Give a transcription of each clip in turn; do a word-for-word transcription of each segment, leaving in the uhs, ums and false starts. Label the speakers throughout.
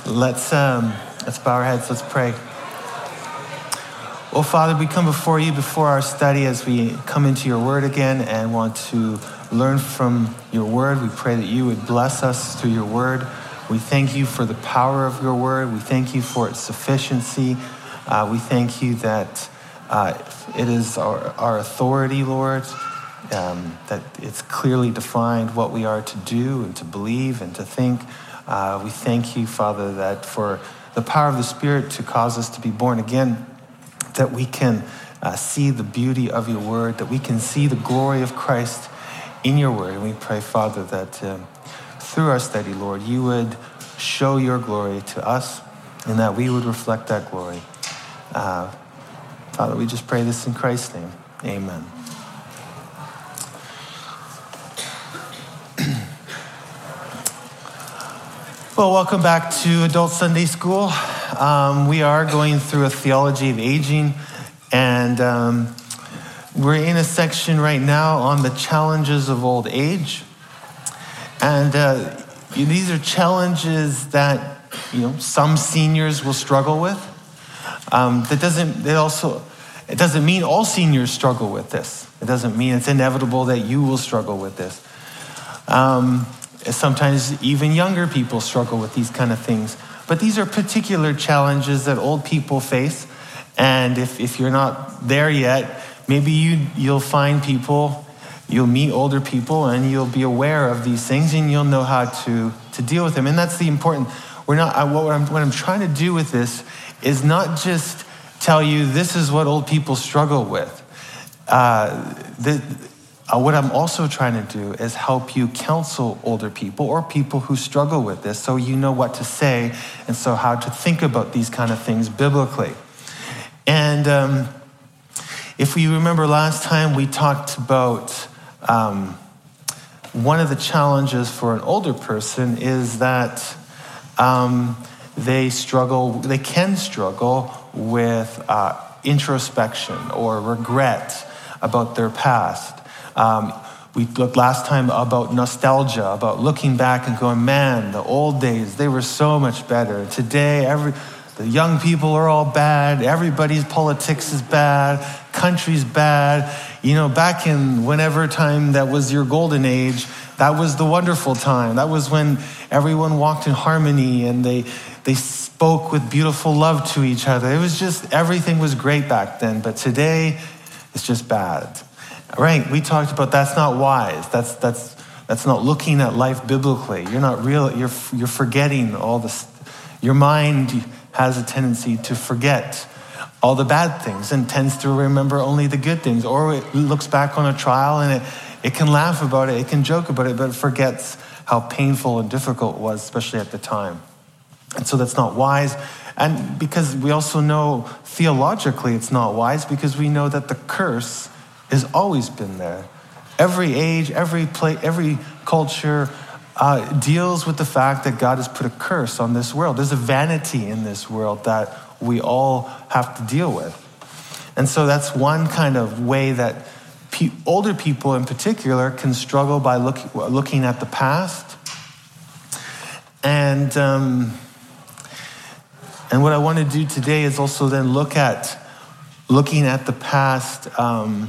Speaker 1: Let's um, let's bow our heads. Let's pray. Well, Father, we come before you before our study as we come into your word again and want to learn from your word. We pray that you would bless us through your word. We thank you for the power of your word. We thank you for its sufficiency. Uh, we thank you that uh, it is our, our authority, Lord, um, that it's clearly defined what we are to do and to believe and to think. Uh, we thank you, Father, that for the power of the Spirit to cause us to be born again, that we can uh, see the beauty of your word, that we can see the glory of Christ in your word. And we pray, Father, that um, through our study, Lord, you would show your glory to us and that we would reflect that glory. Uh, Father, we just pray this in Christ's name. Amen. Well, welcome back to Adult Sunday School. Um, we are going through a theology of aging, and um, we're in a section right now on the challenges of old age. And uh, these are challenges that, you know, some seniors will struggle with. Um, that doesn't, it also, it doesn't mean all seniors struggle with this. It doesn't mean it's inevitable that you will struggle with this. Um, Sometimes even younger people struggle with these kind of things. But these are particular challenges that old people face. And if, if you're not there yet, maybe you, you'll find people, you'll meet older people, and you'll be aware of these things, and you'll know how to, to deal with them. And that's the important, we're not, I, what, I'm, what I'm trying to do with this is not just tell you this is what old people struggle with. Uh, the, Uh, what I'm also trying to do is help you counsel older people or people who struggle with this so you know what to say and so how to think about these kind of things biblically. And um, if you remember last time, we talked about um, one of the challenges for an older person is that um, they struggle, they can struggle with uh, introspection or regret about their past. Um, we looked last time about nostalgia, about looking back and going, man, the old days, they were so much better. Today, every the young people are all bad. Everybody's politics is bad. Country's bad. You know, back in whenever time that was your golden age, that was the wonderful time. That was when everyone walked in harmony and they they spoke with beautiful love to each other. It was just, everything was great back then. But today, it's just bad. Right, we talked about that's not wise. That's that's that's not looking at life biblically. You're not real. You're you're forgetting all this. Your mind has a tendency to forget all the bad things and tends to remember only the good things. Or it looks back on a trial and it it can laugh about it, it can joke about it, but it forgets how painful and difficult it was, especially at the time. And so that's not wise. And because we also know theologically it's not wise, because we know that the curse has always been there. Every age, every place, every culture uh, deals with the fact that God has put a curse on this world. There's a vanity in this world that we all have to deal with. And so that's one kind of way that pe- older people in particular can struggle by look, looking at the past. And, um, and what I want to do today is also then look at looking at the past um,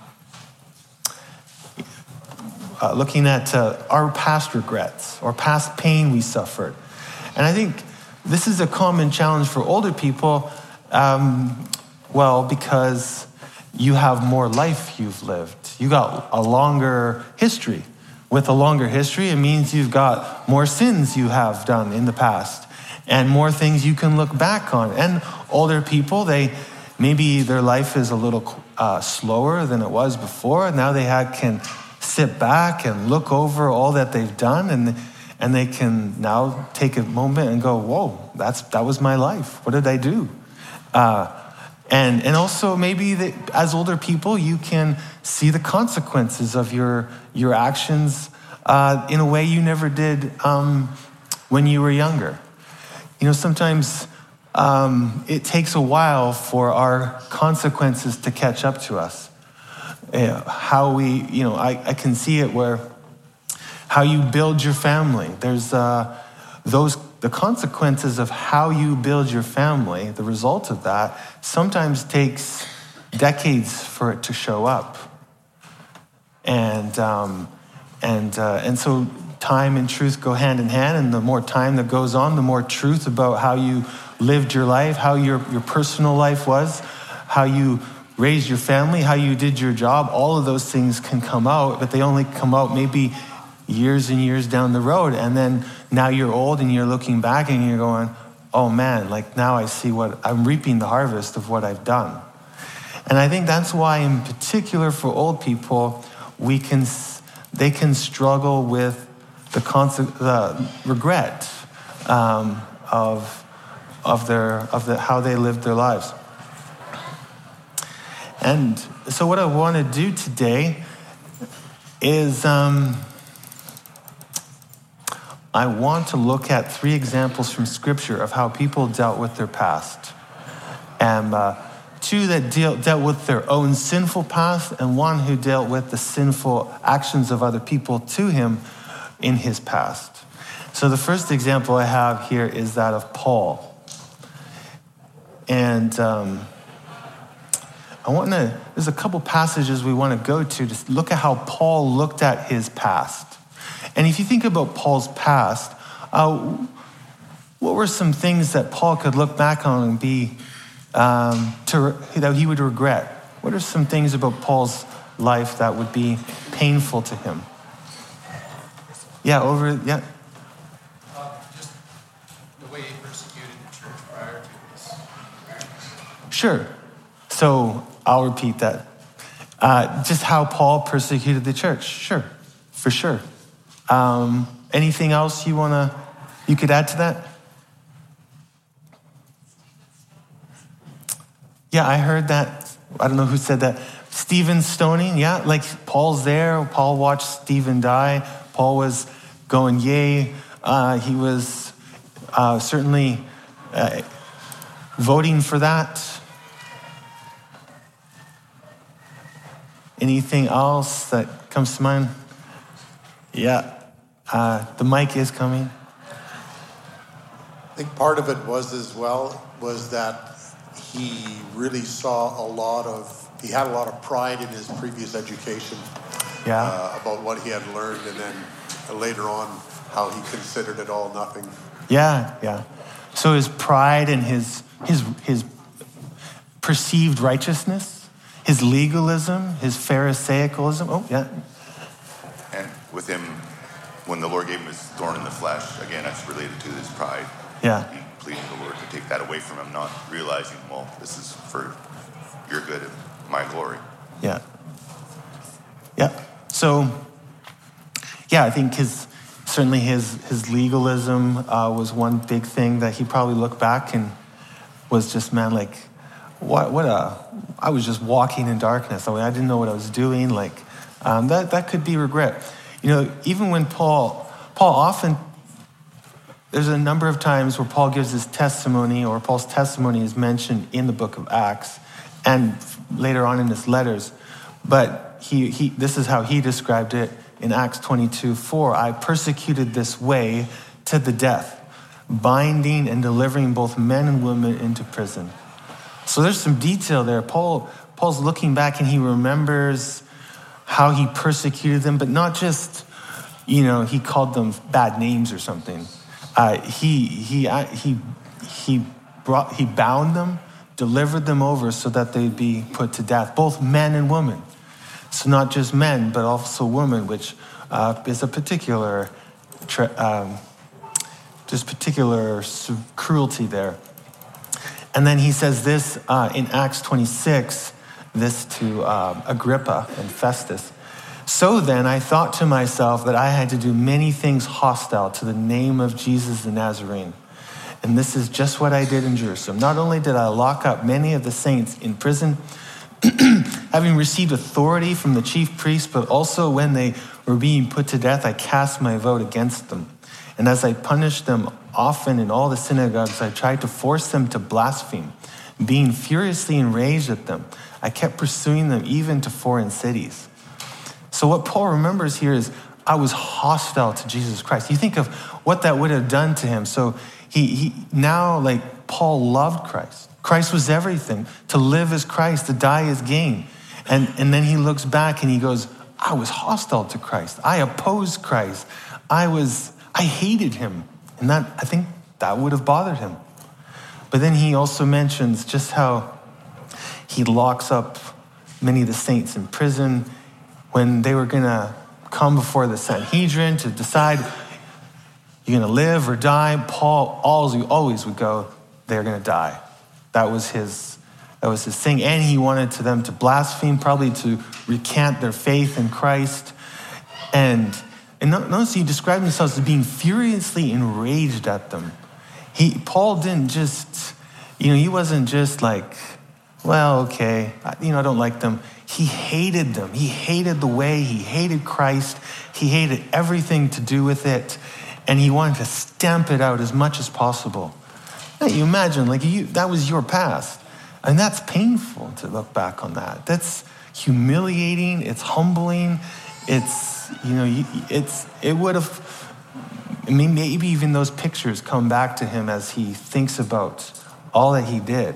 Speaker 1: Uh, looking at uh, our past regrets or past pain we suffered. And I think this is a common challenge for older people, um, well, because you have more life you've lived. You got a longer history. With a longer history, it means you've got more sins you have done in the past and more things you can look back on. And older people, they maybe their life is a little uh, slower than it was before. Now they have, can sit back and look over all that they've done, and and they can now take a moment and go, whoa, that's that was my life. What did I do? Uh, and and also maybe that as older people, you can see the consequences of your your actions uh, in a way you never did um, when you were younger. You know, sometimes um, it takes a while for our consequences to catch up to us. Uh, how we, you know, I, I can see it where how you build your family. There's uh, those the consequences of how you build your family, the result of that, sometimes takes decades for it to show up. And um, and uh, and so time and truth go hand in hand, and the more time that goes on, the more truth about how you lived your life, how your, your personal life was, how you raised your family, how you did your job, all of those things can come out, but they only come out maybe years and years down the road. And then now you're old and you're looking back and you're going, oh man, like now I see what, I'm reaping the harvest of what I've done. And I think that's why in particular for old people, we can, they can struggle with the, concept, the regret um, of, of, their, of the, how they lived their lives. And so what I want to do today is um, I want to look at three examples from Scripture of how people dealt with their past. And uh, two that deal, dealt with their own sinful past, and one who dealt with the sinful actions of other people to him in his past. So the first example I have here is that of Paul. And um, I want to, there's a couple passages we want to go to to look at how Paul looked at his past. And if you think about Paul's past, uh, what were some things that Paul could look back on and be, um, to, that he would regret? What are some things about Paul's life that would be painful to him? Yeah, over, yeah.
Speaker 2: Uh, just the way he persecuted the church prior to this.
Speaker 1: Sure. So I'll repeat that. Uh, just how Paul persecuted the church. Sure, for sure. Um, anything else you wanna, you could add to that? Yeah, I heard that. I don't know who said that. Stephen stoning, yeah, like Paul's there. Paul watched Stephen die. Paul was going, yay. Uh, he was uh, certainly uh, voting for that. Anything else that comes to mind? Yeah, uh, the mic is coming.
Speaker 3: I think part of it was as well was that he really saw a lot of, he had a lot of pride in his previous education.
Speaker 1: Yeah.
Speaker 3: Uh, about what he had learned, and then later on how he considered it all nothing.
Speaker 1: Yeah, yeah. So his pride and his his his perceived righteousness, his legalism, his pharisaicalism. Oh, yeah.
Speaker 4: And with him, when the Lord gave him his thorn in the flesh, again, that's related to his pride.
Speaker 1: Yeah.
Speaker 4: He pleaded the Lord to take that away from him, not realizing, well, this is for your good and my glory.
Speaker 1: Yeah. Yeah. So, yeah, I think his certainly his his legalism uh, was one big thing that he probably looked back and was just, man, like, what what a I was just walking in darkness. I mean, I didn't know what I was doing. Like, um, that that could be regret. You know, even when Paul Paul often there's a number of times where Paul gives his testimony, or Paul's testimony is mentioned in the book of Acts and later on in his letters, but. He, he, this is how he described it in Acts twenty-two four. I persecuted this way to the death, binding and delivering both men and women into prison. So there's some detail there. Paul, Paul's looking back and he remembers how he persecuted them, but not just, you know, he called them bad names or something. Uh, he, he, he, he, brought, he bound them, delivered them over so that they'd be put to death, both men and women. So not just men, but also women, which uh, is a particular, um, just particular cruelty there. And then he says this uh, in Acts twenty-six, this to uh, Agrippa and Festus. So then I thought to myself that I had to do many things hostile to the name of Jesus the Nazarene. And this is just what I did in Jerusalem. Not only did I lock up many of the saints in prison, having received authority from the chief priests, but also when they were being put to death, I cast my vote against them. And as I punished them often in all the synagogues, I tried to force them to blaspheme. Being furiously enraged at them, I kept pursuing them even to foreign cities. So what Paul remembers here is, I was hostile to Jesus Christ. You think of what that would have done to him. So he, he now, like, Paul loved Christ. Christ was everything. To live is Christ, to die is gain. And, and then he looks back and he goes, I was hostile to Christ. I opposed Christ. I was, I hated him. And that, I think that would have bothered him. But then he also mentions just how he locks up many of the saints in prison when they were going to come before the Sanhedrin to decide you're going to live or die. Paul always, always would go, they're going to die. That was his, that was his thing. And he wanted to them to blaspheme, probably to recant their faith in Christ. And, and notice he described himself as being furiously enraged at them. He, Paul didn't just, you know, he wasn't just like, well, okay, you know, I don't like them. He hated them. He hated the way. He hated Christ. He hated everything to do with it. And he wanted to stamp it out as much as possible. Now, you imagine, like, you, that was your past. And that's painful to look back on that. That's humiliating. It's humbling. It's, you know, it's, it would have, I mean, maybe even those pictures come back to him as he thinks about all that he did.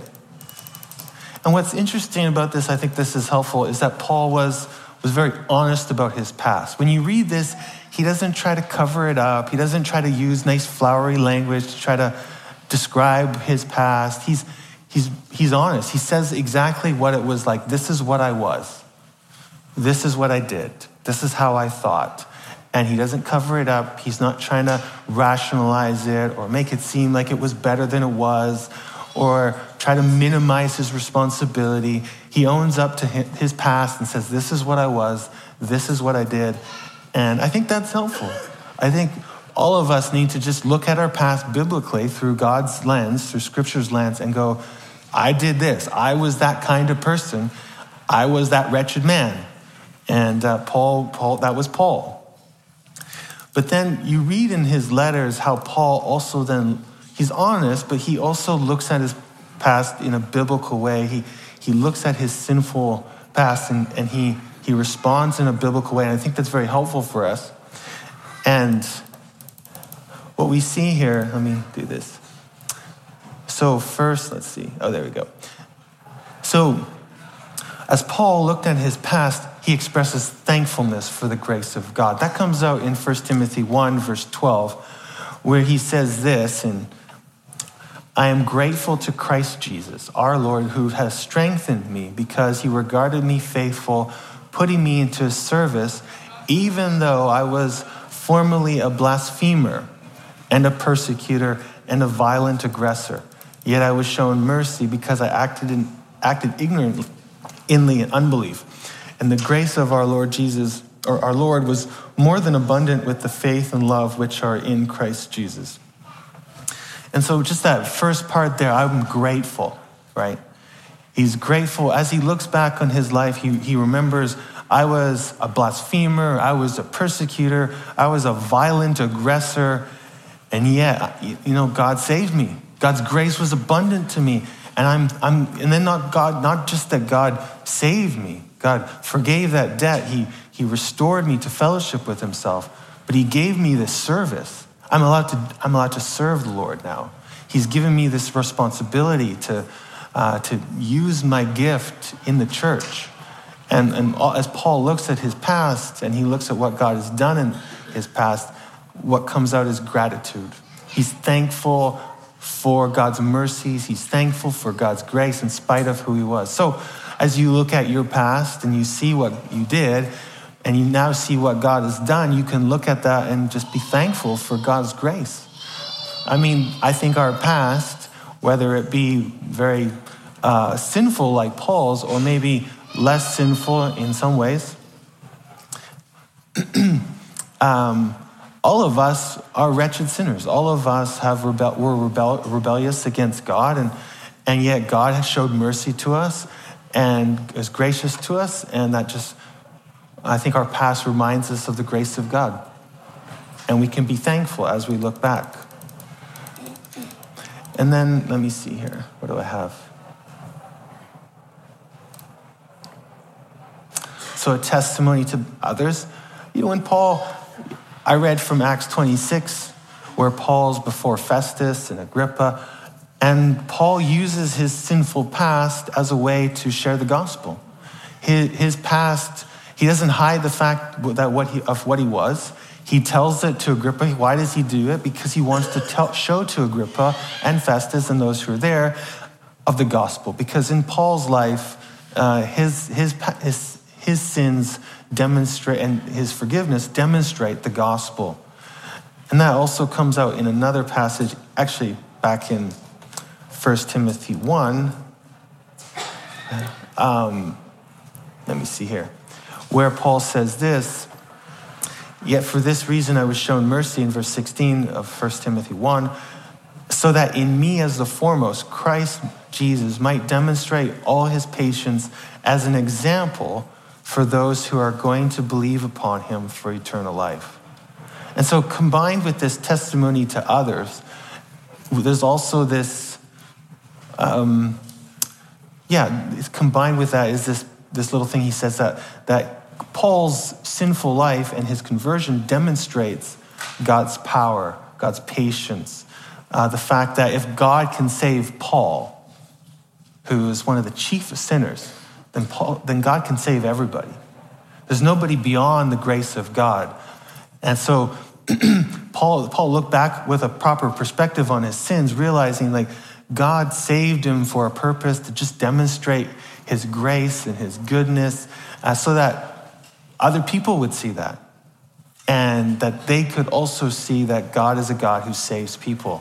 Speaker 1: And what's interesting about this, I think this is helpful, is that Paul was, was very honest about his past. When you read this, he doesn't try to cover it up. He doesn't try to use nice flowery language to try to describe his past. He's, he's, he's honest. He says exactly what it was like. This is what I was. This is what I did. This is how I thought. And he doesn't cover it up. He's not trying to rationalize it or make it seem like it was better than it was, or try to minimize his responsibility. He owns up to his past and says, this is what I was, this is what I did. And I think that's helpful. I think all of us need to just look at our past biblically through God's lens, through Scripture's lens, and go, I did this. I was that kind of person. I was that wretched man. And uh, Paul, Paul, that was Paul. But then you read in his letters how Paul also then, he's honest, but he also looks at his past in a biblical way. He he looks at his sinful past and, and he, he responds in a biblical way. And I think that's very helpful for us. And what we see here, let me do this. So first, let's see. Oh, there we go. So as Paul looked at his past, he expresses thankfulness for the grace of God. That comes out in First Timothy one, verse twelve, where he says this, and I am grateful to Christ Jesus, our Lord, who has strengthened me because he regarded me faithful, putting me into his service, even though I was formerly a blasphemer and a persecutor and a violent aggressor. Yet I was shown mercy because I acted in, acted ignorantly in unbelief. And the grace of our Lord Jesus, or our Lord, was more than abundant with the faith and love which are in Christ Jesus. And so just that first part there, I'm grateful, right? He's grateful. As he looks back on his life, he, he remembers, I was a blasphemer, I was a persecutor, I was a violent aggressor, and yet, you know, God saved me. God's grace was abundant to me. And I'm, I'm, and then not God, not just that God saved me, God forgave that debt. He, he restored me to fellowship with himself, but he gave me this service. I'm allowed to, I'm allowed to serve the Lord now. He's given me this responsibility to, uh, to use my gift in the church. And, and as Paul looks at his past and he looks at what God has done in his past, what comes out is gratitude. He's thankful for God's mercies. He's thankful for God's grace in spite of who he was. So as you look at your past and you see what you did, and you now see what God has done, you can look at that and just be thankful for God's grace. I mean, I think our past, whether it be very uh, sinful like Paul's, or maybe less sinful in some ways, um, all of us are wretched sinners. All of us have rebel- were rebel- rebellious against God, and, and yet God has showed mercy to us and is gracious to us, and that just, I think our past reminds us of the grace of God. And we can be thankful as we look back. And then, let me see here. What do I have? So a testimony to others. You know, when Paul, I read from Acts twenty-six, where Paul's before Festus and Agrippa, and Paul uses his sinful past as a way to share the gospel. His, his past, he doesn't hide the fact that what he, of what he was. He tells it to Agrippa. Why does he do it? Because he wants to tell, show to Agrippa and Festus and those who are there of the gospel. Because in Paul's life, uh, his, his, his, his sins demonstrate, and his forgiveness demonstrate the gospel. And that also comes out in another passage, actually back in First Timothy one. Um, let me see here. Where Paul says this, yet for this reason I was shown mercy, in verse sixteen of First Timothy one, so that in me as the foremost, Christ Jesus might demonstrate all his patience as an example for those who are going to believe upon him for eternal life. And so combined with this testimony to others, there's also this, um, yeah, combined with that is this, this little thing he says that, that Paul's sinful life and his conversion demonstrates God's power, God's patience. Uh, the fact that if God can save Paul, who is one of the chief sinners, then Paul, then God can save everybody. There's nobody beyond the grace of God. And so Paul, Paul looked back with a proper perspective on his sins, realizing like God saved him for a purpose to just demonstrate his grace and his goodness, uh, so that other people would see that. And that they could also see that God is a God who saves people.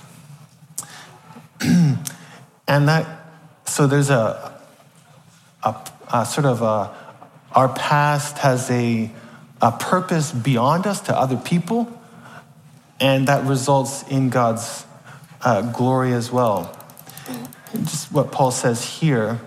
Speaker 1: And that, so there's a, a, a sort of a, our past has a, a purpose beyond us to other people, and that results in God's uh, glory as well. Just what Paul says here,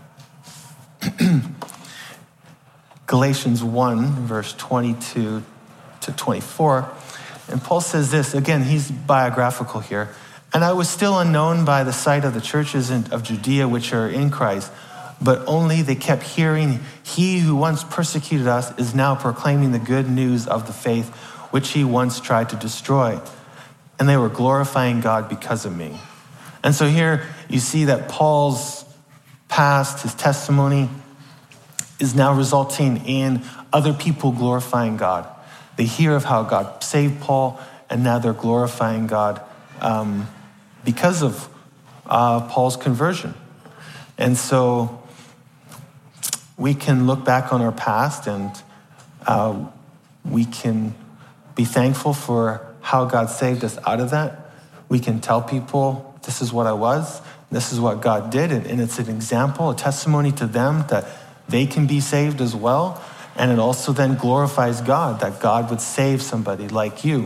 Speaker 1: Galatians one, verse twenty-two to twenty-four, and Paul says this, again, he's biographical here. And I was still unknown by the sight of the churches of Judea which are in Christ, but only they kept hearing, he who once persecuted us is now proclaiming the good news of the faith which he once tried to destroy. And they were glorifying God because of me. And so here you see that Paul's past, his testimony, is now resulting in other people glorifying God. They hear of how God saved Paul, and now they're glorifying God um, because of uh, Paul's conversion. And so we can look back on our past, and uh, we can be thankful for how God saved us out of that. We can tell people, this is what I was, this is what God did, and it's an example, a testimony to them that they can be saved as well. And it also then glorifies God, that God would save somebody like you.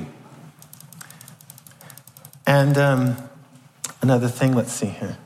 Speaker 1: And um, another thing, let's see here.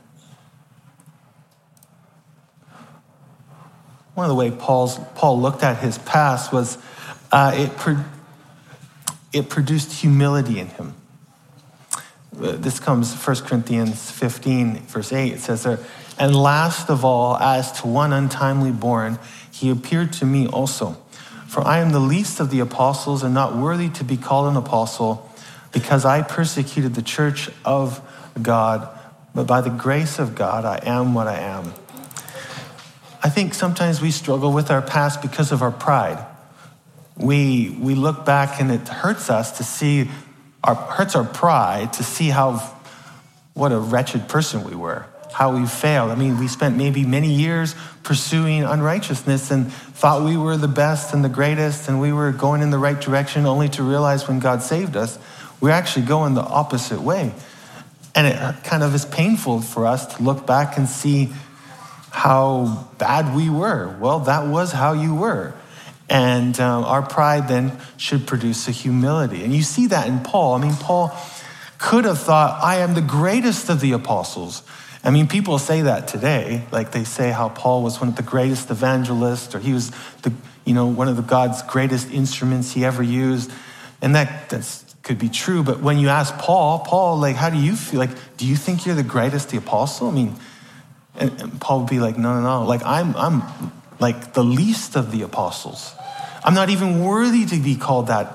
Speaker 1: One of the ways Paul's, Paul looked at his past was uh, it, pro- it produced humility in him. Uh, this comes First Corinthians fifteen, verse eight. It says there, and last of all, as to one untimely born, he appeared to me also. For I am the least of the apostles and not worthy to be called an apostle, because I persecuted the church of God, but by the grace of God, I am what I am. I think sometimes we struggle with our past because of our pride. We we look back and it hurts us to see, our hurts our pride to see how, what a wretched person we were, how we failed. I mean, we spent maybe many years pursuing unrighteousness and thought we were the best and the greatest and we were going in the right direction, only to realize when God saved us, we're actually going the opposite way. And it kind of is painful for us to look back and see how bad we were. Well, that was how you were. And um, our pride then should produce a humility. And you see that in Paul. I mean, Paul could have thought, I am the greatest of the apostles. I mean, people say that today. Like they say how Paul was one of the greatest evangelists, or he was the, you know, one of the God's greatest instruments he ever used. And that that's, could be true. But when you ask Paul, Paul, like, how do you feel? Like, do you think you're the greatest the apostle? I mean, and, and Paul would be like, no, no, no. Like, I'm, I'm like the least of the apostles. I'm not even worthy to be called that,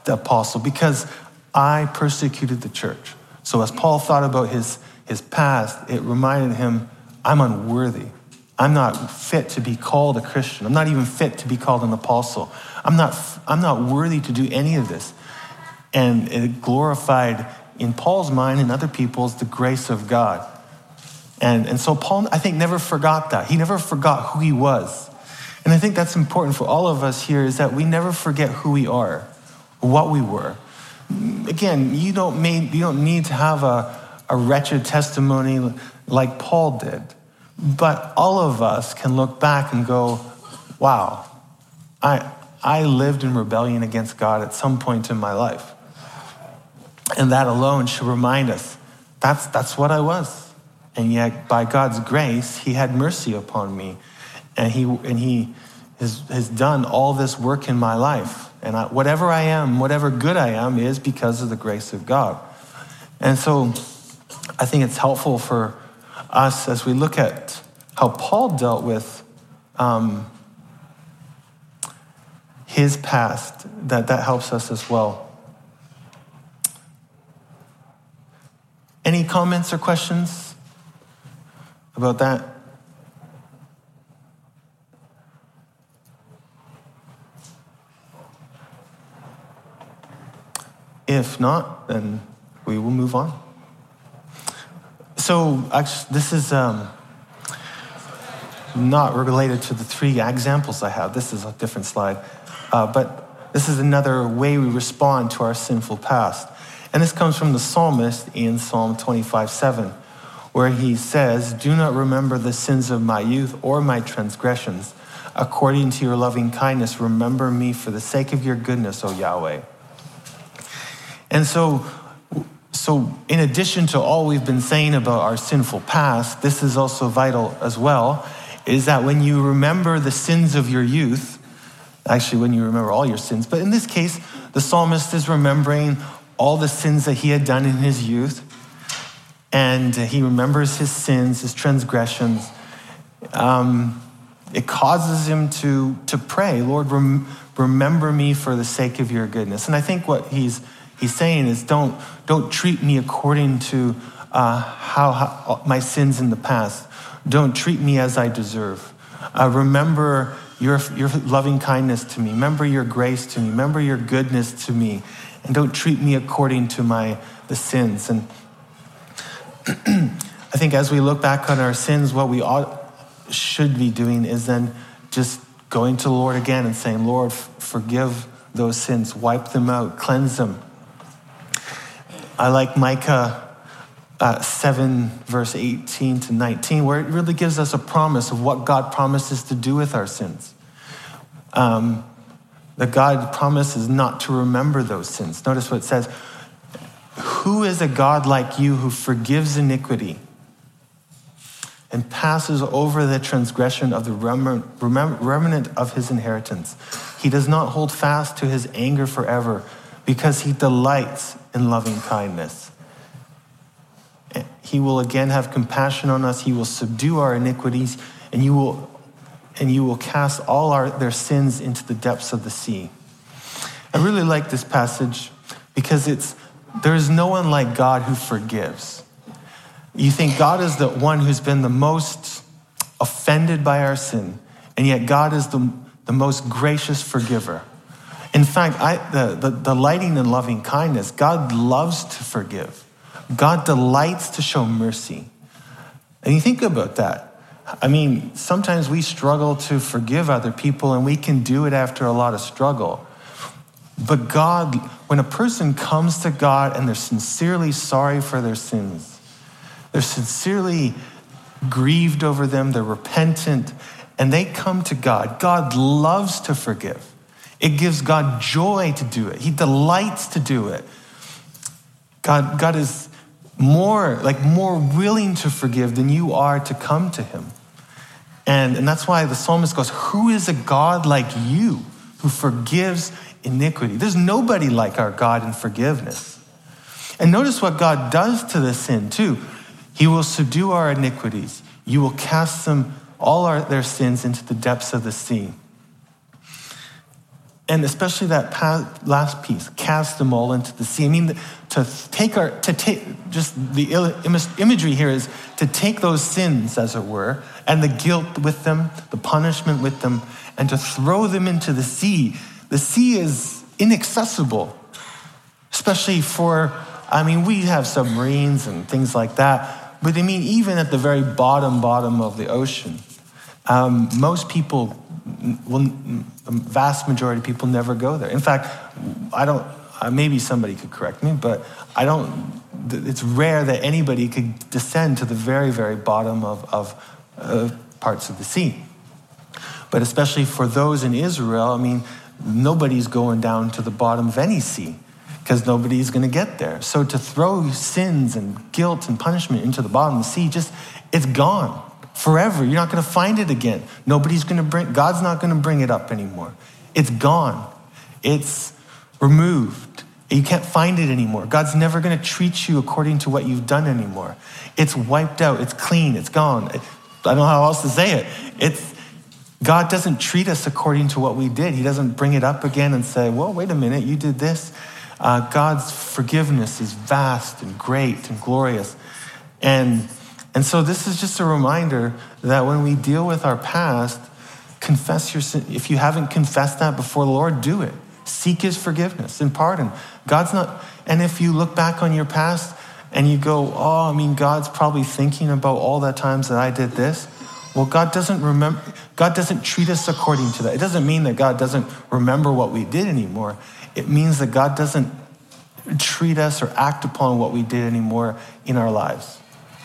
Speaker 1: the apostle because I persecuted the church. So as Paul thought about his, his past, it reminded him, I'm unworthy. I'm not fit to be called a Christian. I'm not even fit to be called an apostle. I'm not, I'm not worthy to do any of this. And it glorified in Paul's mind and other people's the grace of God. And, and so Paul, I think, never forgot that. He never forgot who he was. And I think that's important for all of us here is that we never forget who we are, what we were. Again, you don't, make, you don't need to have a, a wretched testimony like Paul did. But all of us can look back and go, wow, I, I lived in rebellion against God at some point in my life. And that alone should remind us, that's, that's what I was. And yet, by God's grace, he had mercy upon me. And he, and he has, has done all this work in my life. And I, whatever I am, whatever good I am, is because of the grace of God. And so I think it's helpful for us as we look at how Paul dealt with um, his past, that that helps us as well. Any comments or questions about that? If not, then we will move on. So actually, this is um, not related to the three examples I have. This is a different slide. Uh, but this is another way we respond to our sinful past. And this comes from the psalmist in Psalm twenty-five seven, where he says, do not remember the sins of my youth or my transgressions. According to your loving kindness, remember me for the sake of your goodness, O Yahweh. And so, so in addition to all we've been saying about our sinful past, this is also vital as well, is that when you remember the sins of your youth, actually when you remember all your sins, but in this case, the psalmist is remembering all the sins that he had done in his youth, and he remembers his sins, his transgressions. Um, it causes him to, to pray, Lord, rem- remember me for the sake of your goodness. And I think what he's he's saying is don't, don't treat me according to uh, how, how my sins in the past. Don't treat me as I deserve. Uh, remember your, your loving kindness to me. Remember your grace to me. Remember your goodness to me. And don't treat me according to my the sins. And I think as we look back on our sins, what we ought, should be doing is then just going to the Lord again and saying, Lord, forgive those sins, wipe them out, cleanse them. I like Micah uh, seven, verse eighteen to nineteen, where it really gives us a promise of what God promises to do with our sins. Um, that God promises not to remember those sins. Notice what it says. Who is a God like you who forgives iniquity and passes over the transgression of the remnant of his inheritance? He does not hold fast to his anger forever because he delights in loving kindness. He will again have compassion on us. He will subdue our iniquities, and you will and you will cast all our, their sins into the depths of the sea. I really like this passage because it's there is no one like God who forgives. You think God is the one who's been the most offended by our sin, and yet God is the, the most gracious forgiver. In fact, I, the, the delighting in loving kindness, God loves to forgive. God delights to show mercy. And you think about that. I mean, sometimes we struggle to forgive other people, and we can do it after a lot of struggle. But God, when a person comes to God and they're sincerely sorry for their sins, they're sincerely grieved over them, they're repentant, and they come to God, God loves to forgive. It gives God joy to do it. He delights to do it. God, God is more, like more willing to forgive than you are to come to him. And, and that's why the psalmist goes, who is a God like you who forgives iniquity? There's nobody like our God in forgiveness. And notice what God does to the sin too. He will subdue our iniquities. You will cast them, all our, their sins into the depths of the sea. and especially that pa- last piece, cast them all into the sea. I mean, to take our, to take, just the il- imagery here is to take those sins, as it were, and the guilt with them, the punishment with them, and to throw them into the sea. The sea is inaccessible, especially for, I mean, we have submarines and things like that, but I mean, even at the very bottom, bottom of the ocean, um, most people, well, the vast majority of people never go there. In fact, I don't, uh, maybe somebody could correct me, but I don't, it's rare that anybody could descend to the very, very bottom of, of uh, parts of the sea. But especially for those in Israel, I mean, nobody's going down to the bottom of any sea because nobody's going to get there. So to throw sins and guilt and punishment into the bottom of the sea, just, it's gone. Forever. You're not going to find it again. Nobody's going to bring, God's not going to bring it up anymore. It's gone. It's removed. You can't find it anymore. God's never going to treat you according to what you've done anymore. It's wiped out. It's clean. It's gone. I don't know how else to say it. It's, God doesn't treat us according to what we did. He doesn't bring it up again and say, well, wait a minute, you did this. Uh, God's forgiveness is vast and great and glorious. And And so this is just a reminder that when we deal with our past, confess your sin. If you haven't confessed that before the Lord, do it. Seek his forgiveness and pardon. God's not, and if you look back on your past and you go, oh, I mean, God's probably thinking about all the times that I did this. Well, God doesn't remember, God doesn't treat us according to that. It doesn't mean that God doesn't remember what we did anymore. It means that God doesn't treat us or act upon what we did anymore in our lives.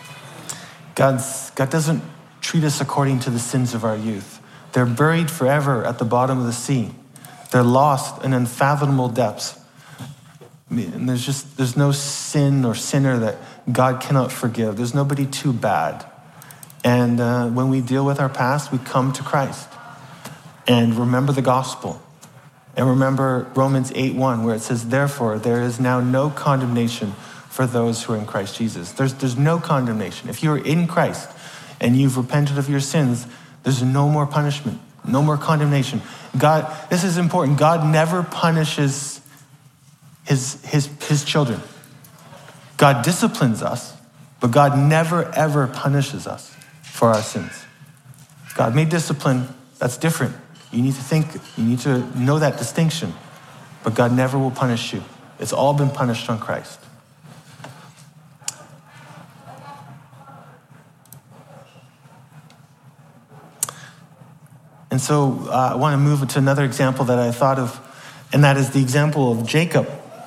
Speaker 1: God's, God doesn't treat us according to the sins of our youth. They're buried forever at the bottom of the sea. They're lost in unfathomable depths. And there's just, there's no sin or sinner that God cannot forgive. There's nobody too bad. And uh, when we deal with our past, we come to Christ and remember the gospel. And remember Romans eight one, where it says, therefore, there is now no condemnation for those who are in Christ Jesus. There's, there's no condemnation. If you are in Christ and you've repented of your sins, there's no more punishment, no more condemnation. God, this is important. God never punishes his, his, his children. God disciplines us, but God never, ever punishes us for our sins. God may discipline, that's different. You need to think, you need to know that distinction, but God never will punish you. It's all been punished on Christ. And so uh, I want to move to another example that I thought of, and that is the example of Jacob.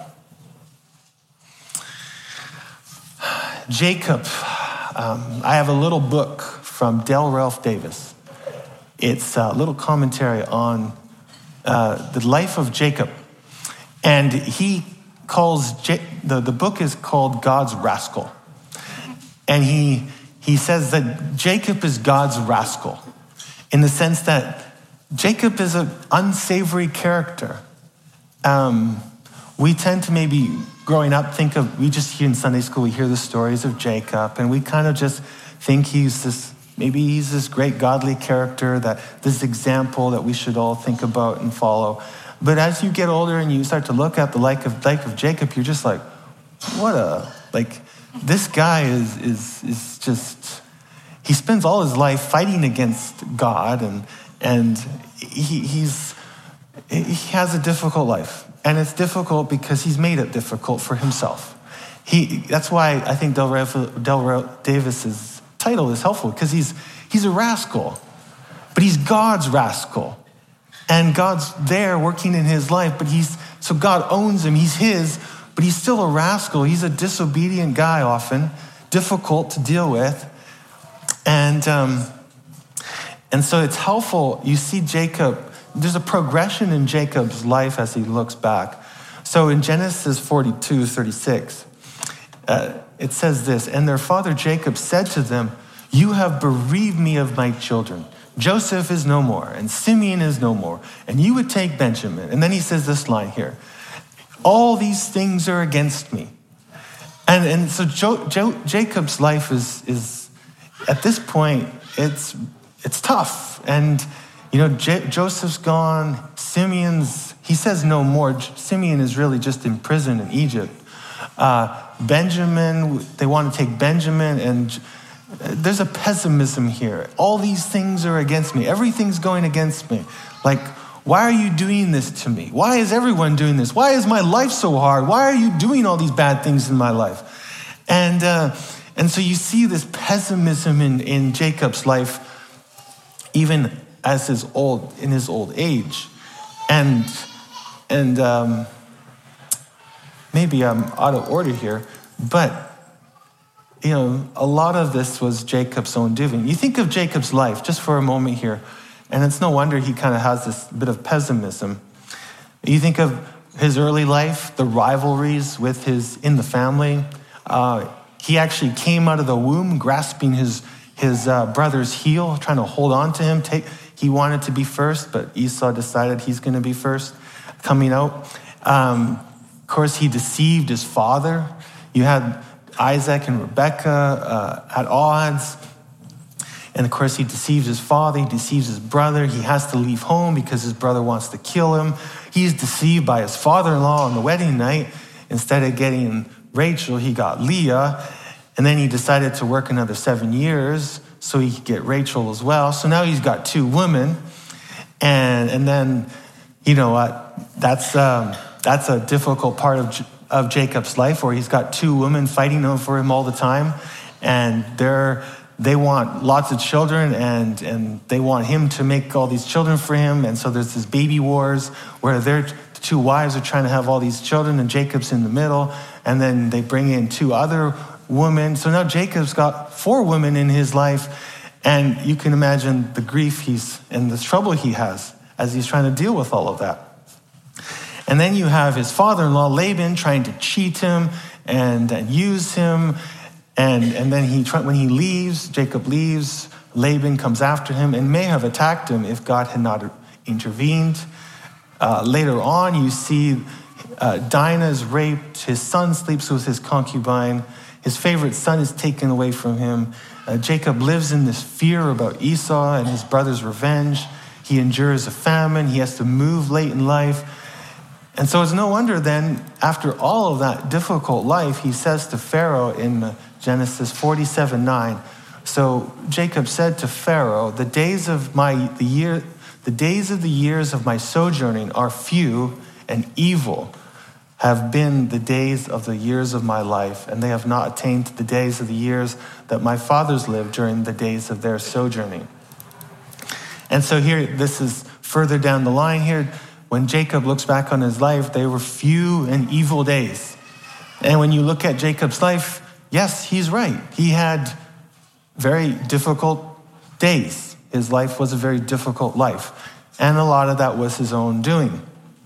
Speaker 1: Jacob, um, I have a little book from Del Ralph Davis. It's a little commentary on uh, the life of Jacob. And he calls, J- the, the book is called God's Rascal. And he, he says that Jacob is God's rascal, in the sense that Jacob is an unsavory character. Um, we tend to maybe, growing up, think of, we just hear in Sunday school, we hear the stories of Jacob, and we kind of just think he's this, maybe he's this great godly character, that this example that we should all think about and follow. But as you get older and you start to look at the life of, life of Jacob, you're just like, what a, like, this guy is, is, is just, he spends all his life fighting against God, and and he he's he has a difficult life, and it's difficult because he's made it difficult for himself. He that's why I think Del Ralph, Del Ralph Davis's title is helpful, because he's he's a rascal, but he's God's rascal, and God's there working in his life. But he's so God owns him. He's his, but he's still a rascal. He's a disobedient guy, often difficult to deal with. And um, and so it's helpful. You see Jacob, there's a progression in Jacob's life as he looks back. So in Genesis forty-two, thirty-six, uh, it says this, and their father Jacob said to them, you have bereaved me of my children. Joseph is no more, and Simeon is no more, and you would take Benjamin. And then he says this line here, all these things are against me. And, and so jo- jo- Jacob's life is is at this point, it's it's tough. And, you know, J- Joseph's gone, Simeon's he says no more. Simeon is really just in prison in Egypt. Uh, Benjamin, they want to take Benjamin, and there's a pessimism here. All these things are against me. Everything's going against me. Like, why are you doing this to me? Why is everyone doing this? Why is my life so hard? Why are you doing all these bad things in my life? And uh, and so you see this pessimism in, in Jacob's life, even as his old in his old age. And and um, maybe I'm out of order here, but you know, a lot of this was Jacob's own doing. You think of Jacob's life just for a moment here, and it's no wonder he kind of has this bit of pessimism. You think of his early life, the rivalries with his in the family. Uh, he actually came out of the womb grasping his his uh, brother's heel, trying to hold on to him. Take, he wanted to be first, but Esau decided he's going to be first coming out. Um, of course, he deceived his father. You had Isaac and Rebekah uh, at odds. And of course, he deceives his father, he deceives his brother. He has to leave home because his brother wants to kill him. He's deceived by his father-in-law on the wedding night. Instead of getting Rachel, he got Leah. And then he decided to work another seven years so he could get Rachel as well. So now he's got two women. And and then, you know what, that's, um, that's a difficult part of of Jacob's life, where he's got two women fighting over him all the time, and they're they want lots of children, and and they want him to make all these children for him, and so there's this baby wars where their two wives are trying to have all these children, and Jacob's in the middle, and then they bring in two other women. So now Jacob's got four women in his life, and you can imagine the grief he's and the trouble he has as he's trying to deal with all of that. And then you have his father-in-law, Laban, trying to cheat him and, and use him. And, and then he when he leaves, Jacob leaves, Laban comes after him and may have attacked him if God had not intervened. Uh, later on, you see uh, Dinah is raped. His son sleeps with his concubine. His favorite son is taken away from him. Uh, Jacob lives in this fear about Esau and his brother's revenge. He endures a famine. He has to move late in life. And so it's no wonder then, after all of that difficult life, he says to Pharaoh in Genesis forty-seven nine, so Jacob said to Pharaoh, the days of my the year the days of the years of my sojourning are few, and evil have been the days of the years of my life, and they have not attained to the days of the years that my fathers lived during the days of their sojourning. And so here, this is further down the line here. When Jacob looks back on his life, they were few and evil days. And when you look at Jacob's life, yes, he's right. He had very difficult days. His life was a very difficult life. And a lot of that was his own doing.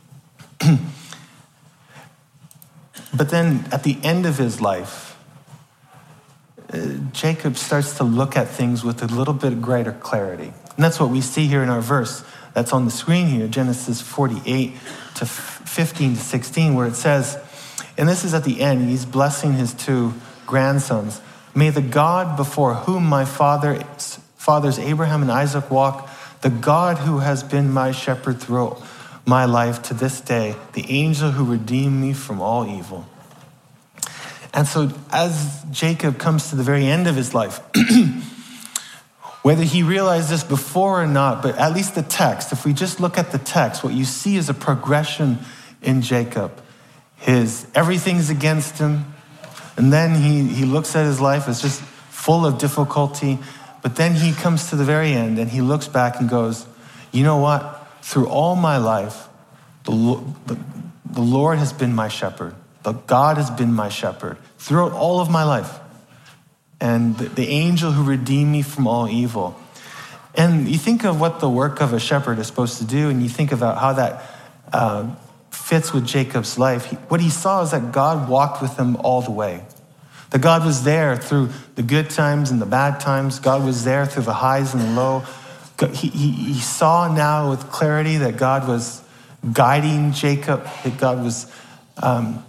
Speaker 1: But then at the end of his life, uh, Jacob starts to look at things with a little bit greater clarity. And that's what we see here in our verse. That's on the screen here, Genesis forty-eight to fifteen to sixteen, where it says, and this is at the end, he's blessing his two grandsons. May the God before whom my father, fathers Abraham and Isaac walk, the God who has been my shepherd throughout my life to this day, the angel who redeemed me from all evil. And so as Jacob comes to the very end of his life, whether he realized this before or not, but at least the text, if we just look at the text, what you see is a progression in Jacob. His everything's against him. And then he, he looks at his life as just full of difficulty. But then he comes to the very end and he looks back and goes, you know what? Through all my life, the, the, the Lord has been my shepherd. The God has been my shepherd throughout all of my life. And the, the angel who redeemed me from all evil. And you think of what the work of a shepherd is supposed to do, and you think about how that uh, fits with Jacob's life. He, what he saw is that God walked with him all the way. That God was there through the good times and the bad times. God was there through the highs and the low. He, he, he saw now with clarity that God was guiding Jacob, that God was, um,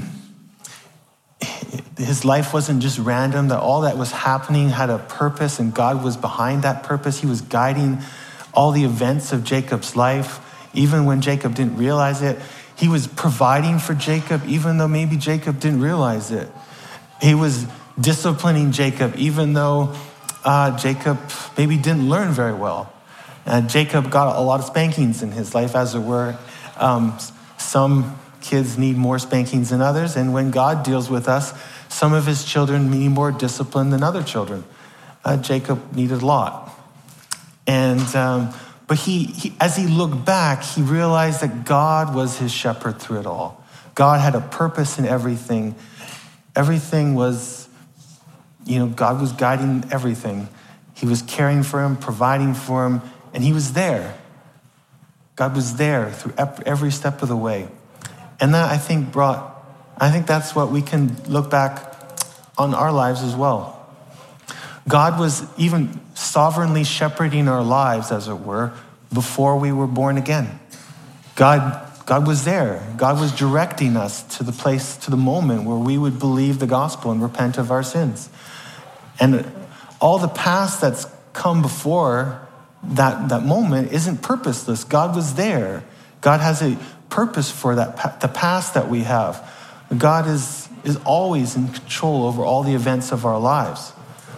Speaker 1: his life wasn't just random, that all that was happening had a purpose and God was behind that purpose. He was guiding all the events of Jacob's life. even when Jacob didn't realize it. He was providing for Jacob, even though maybe Jacob didn't realize it. He was disciplining Jacob, even though uh, Jacob maybe didn't learn very well. And Jacob got a lot of spankings in his life, as it were. Um, some kids need more spankings than others, and when God deals with us, some of his children need more discipline than other children. Uh, Jacob needed a lot. And um, but he, he, as he looked back, he realized that God was his shepherd through it all. God had a purpose in everything. Everything was, you know, God was guiding everything. He was caring for him, providing for him, and he was there. God was there through every step of the way. And that, I think, brought, I think that's what we can look back on our lives as well. God was even sovereignly shepherding our lives, as it were, before we were born again. God, God was there. God was directing us to the place, to the moment where we would believe the gospel and repent of our sins. And all the past that's come before that, that moment isn't purposeless. God was there. God has a purpose for that, the past that we have. God is, is always in control over all the events of our lives.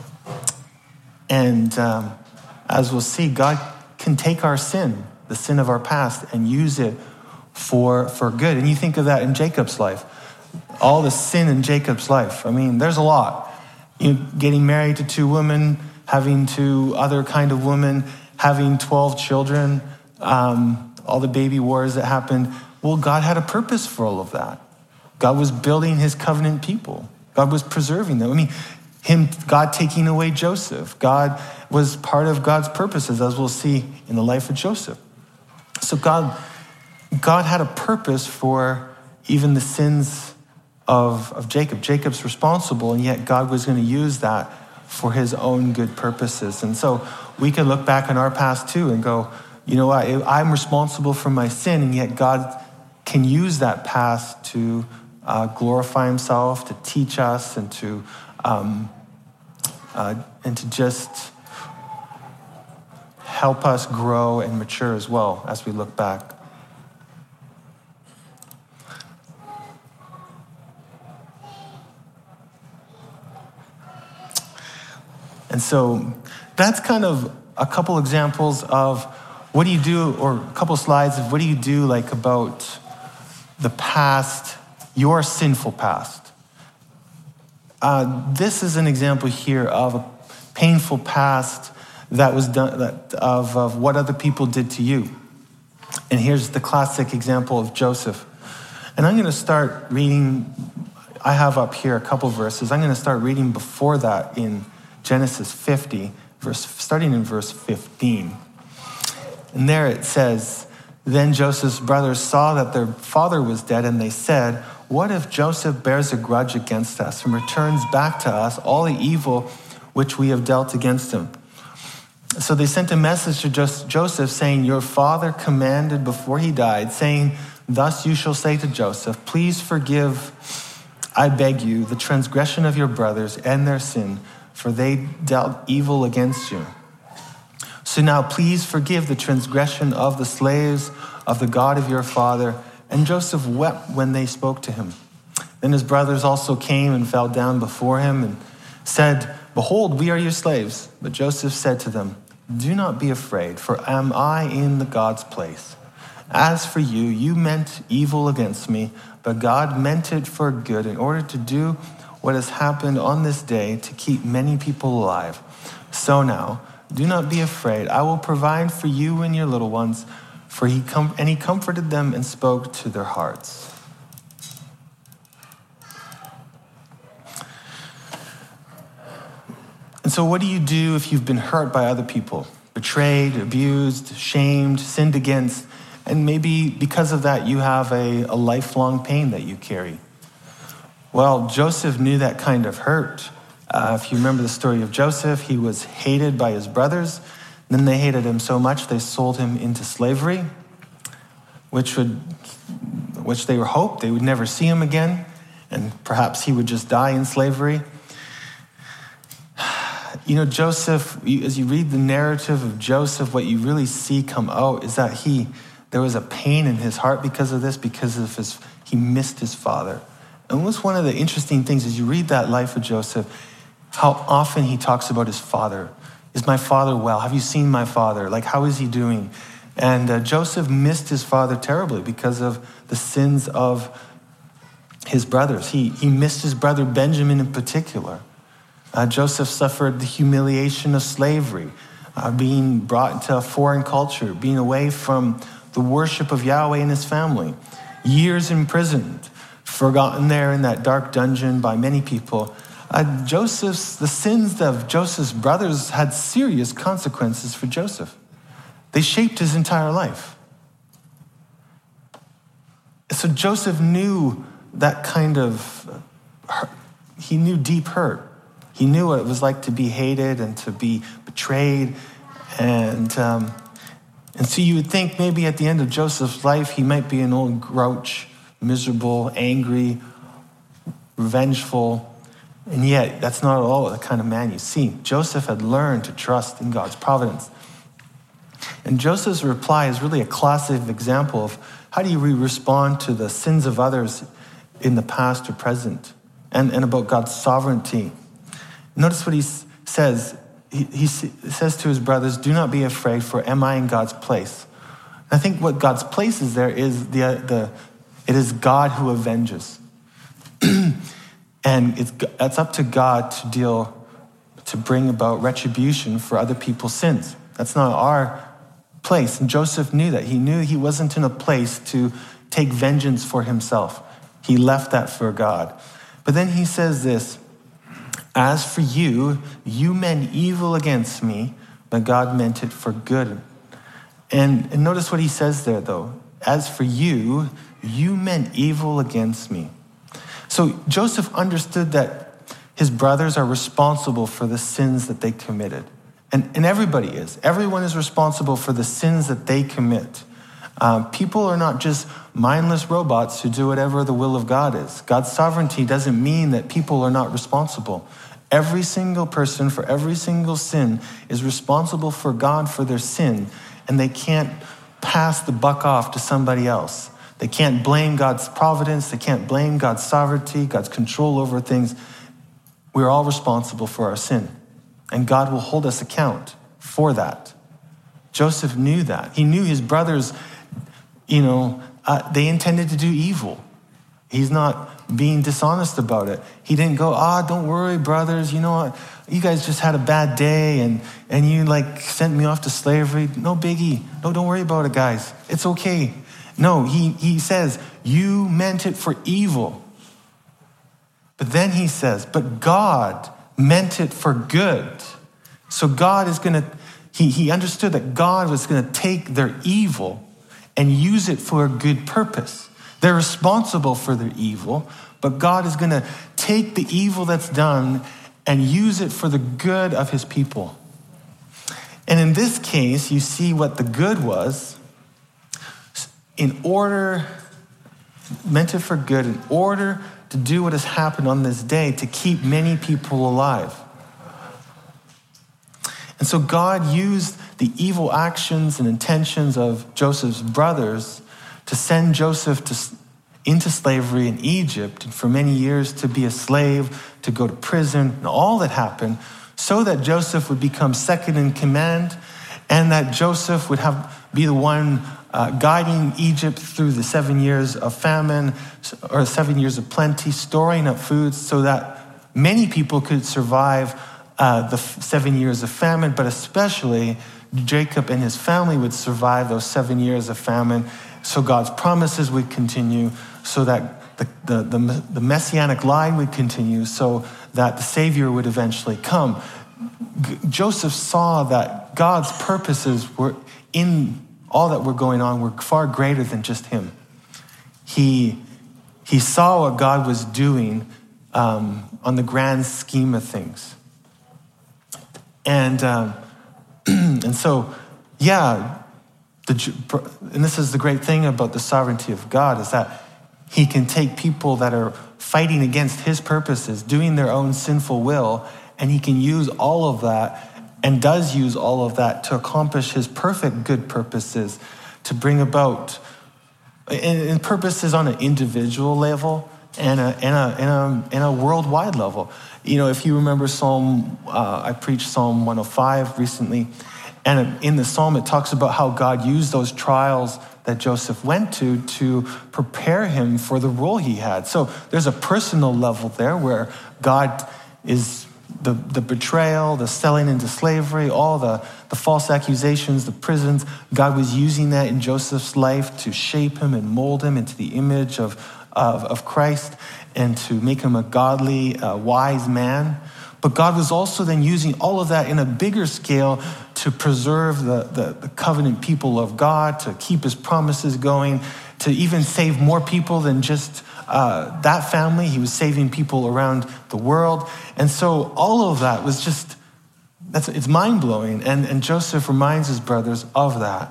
Speaker 1: And um, as we'll see, God can take our sin, the sin of our past, and use it for, for good. And you think of that in Jacob's life. All the sin in Jacob's life. I mean, there's a lot. You know, getting married to two women, having two other kind of women, having twelve children, um, all the baby wars that happened. Well, God had a purpose for all of that. God was building his covenant people. God was preserving them. I mean, him, God taking away Joseph. God was part of God's purposes, as we'll see in the life of Joseph. So God, God had a purpose for even the sins of, of Jacob. Jacob's responsible, and yet God was going to use that for his own good purposes. And so we can look back on our past too and go, you know what, I'm responsible for my sin, and yet God can use that past to uh, glorify himself, to teach us, and to um, uh, and to just help us grow and mature as well as we look back. And so that's kind of a couple examples of what do you do, or a couple slides of what do you do like about the past, your sinful past. Uh, this is an example here of a painful past that was done that, of, of what other people did to you. And here's the classic example of Joseph. And I'm going to start reading, I have up here a couple verses. I'm going to start reading before that in Genesis fifty, verse, starting in verse fifteen. And there it says, then Joseph's brothers saw that their father was dead, and they said, what if Joseph bears a grudge against us and returns back to us all the evil which we have dealt against him? So they sent a message to Joseph saying, your father commanded before he died, saying, thus you shall say to Joseph, please forgive, I beg you, the transgression of your brothers and their sin, for they dealt evil against you. So now please forgive the transgression of the slaves of the God of your father. And Joseph wept when they spoke to him. Then his brothers also came and fell down before him and said, behold, we are your slaves. But Joseph said to them, do not be afraid, for am I in the God's place? As for you, you meant evil against me, but God meant it for good in order to do what has happened on this day, to keep many people alive. So now, do not be afraid. I will provide for you and your little ones. For he com- and he comforted them and spoke to their hearts. And so what do you do if you've been hurt by other people? Betrayed, abused, shamed, sinned against, and maybe because of that you have a, a lifelong pain that you carry. Well, Joseph knew that kind of hurt. Uh, if you remember the story of Joseph, he was hated by his brothers. Then they hated him so much they sold him into slavery, which would, which they hoped they would never see him again, and perhaps he would just die in slavery. You know, Joseph, as you read the narrative of Joseph, what you really see come out is that he, there was a pain in his heart because of this, because of his, he missed his father. And what's one of the interesting things is you read that life of Joseph, how often he talks about his father. Is my father well? Have you seen my father? Like, how is he doing? And uh, Joseph missed his father terribly because of the sins of his brothers. He, he missed his brother Benjamin in particular. Uh, Joseph suffered the humiliation of slavery, uh, being brought into a foreign culture, being away from the worship of Yahweh and his family, years imprisoned, forgotten there in that dark dungeon by many people. Uh, Joseph's, the sins of Joseph's brothers had serious consequences for Joseph. They shaped his entire life. So Joseph knew that kind of, hurt. He knew deep hurt. He knew what it was like to be hated and to be betrayed. And, um, and so you would think maybe at the end of Joseph's life, he might be an old grouch, miserable, angry, revengeful. And yet, that's not at all the kind of man you see. Joseph had learned to trust in God's providence. And Joseph's reply is really a classic example of how do you respond to the sins of others in the past or present, and, and about God's sovereignty. Notice what he says. He, he says to his brothers, do not be afraid, for am I in God's place? And I think what God's place is there is the, the it is God who avenges. And it's, it's up to God to deal, to bring about retribution for other people's sins. That's not our place. And Joseph knew that. He knew he wasn't in a place to take vengeance for himself. He left that for God. But then he says this, as for you, you meant evil against me, but God meant it for good. And, and notice what he says there, though. As for you, you meant evil against me. So Joseph understood that his brothers are responsible for the sins that they committed. And, and everybody is. Everyone is responsible for the sins that they commit. Um, people are not just mindless robots who do whatever the will of God is. God's sovereignty doesn't mean that people are not responsible. Every single person for every single sin is responsible for God for their sin, and they can't pass the buck off to somebody else. They can't blame God's providence. They can't blame God's sovereignty, God's control over things. We're all responsible for our sin, and God will hold us account for that. Joseph knew that. He knew his brothers, you know, uh, they intended to do evil. He's not being dishonest about it. He didn't go, ah, oh, don't worry, brothers. You know what? You guys just had a bad day and, and you like sent me off to slavery. No biggie. No, don't worry about it, guys. It's okay. No, he, he says, you meant it for evil. But then he says, but God meant it for good. So God is going to, he, he understood that God was going to take their evil and use it for a good purpose. They're responsible for their evil, but God is going to take the evil that's done and use it for the good of his people. And in this case, you see what the good was. In order, meant it for good, in order to do what has happened on this day, to keep many people alive. And so God used the evil actions and intentions of Joseph's brothers to send Joseph to, into slavery in Egypt, and for many years to be a slave, to go to prison, and all that happened, so that Joseph would become second in command, and that Joseph would have be the one uh, guiding Egypt through the seven years of famine, or seven years of plenty, storing up food so that many people could survive uh, the f- seven years of famine, but especially Jacob and his family would survive those seven years of famine. So God's promises would continue, so that the, the, the, the messianic line would continue, so that the Savior would eventually come. G- Joseph saw that God's purposes were in all that were going on were far greater than just him. He, he saw what God was doing um, on the grand scheme of things. And, um, and so, yeah, The, and this is the great thing about the sovereignty of God, is that he can take people that are fighting against his purposes, doing their own sinful will, and he can use all of that, and does use all of that, to accomplish his perfect good purposes, to bring about, and, and purposes on an individual level and a, and, a, and, a, and a worldwide level. You know, if you remember Psalm, uh, I preached Psalm one oh five recently, and in the Psalm it talks about how God used those trials that Joseph went to to prepare him for the role he had. So there's a personal level there where God is the, the betrayal, the selling into slavery, all the, the false accusations, the prisons. God was using that in Joseph's life to shape him and mold him into the image of, of, of Christ and to make him a godly, uh, wise man. But God was also then using all of that in a bigger scale to preserve the, the, the covenant people of God, to keep his promises going, to even save more people than just uh, that family. He was saving people around the world. And so all of that was just, that's it's mind-blowing. And, and Joseph reminds his brothers of that.